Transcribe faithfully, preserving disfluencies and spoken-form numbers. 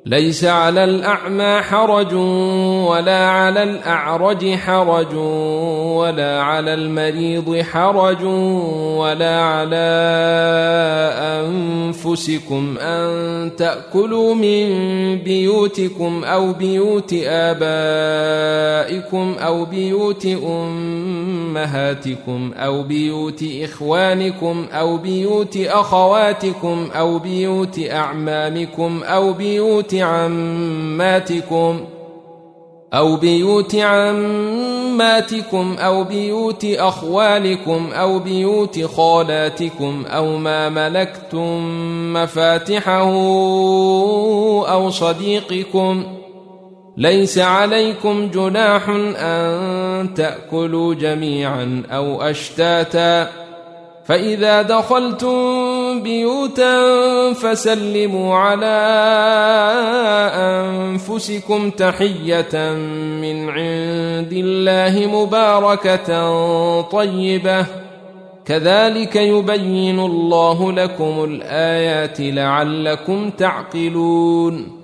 ليس على الأعمى حرج ولا على الأعرج حرج ولا على المريض حرج ولا على أنفسكم أن تأكلوا من بيوتكم أو بيوت آبائكم أو بيوت أمهاتكم أو بيوت إخوانكم أو بيوت أخواتكم أو بيوت أعمامكم أو بيوت عماتكم أو بيوت عماتكم أو بيوت أخوالكم أو بيوت خالاتكم أو ما ملكتم مفاتحه أو صديقكم. ليس عليكم جناح أن تأكلوا جميعا أو أشتاتا، فإذا دخلتم بيوتا فسلموا على أنفسكم تحية من عند الله مباركة طيبة، كذلك يبين الله لكم الآيات لعلكم تعقلون.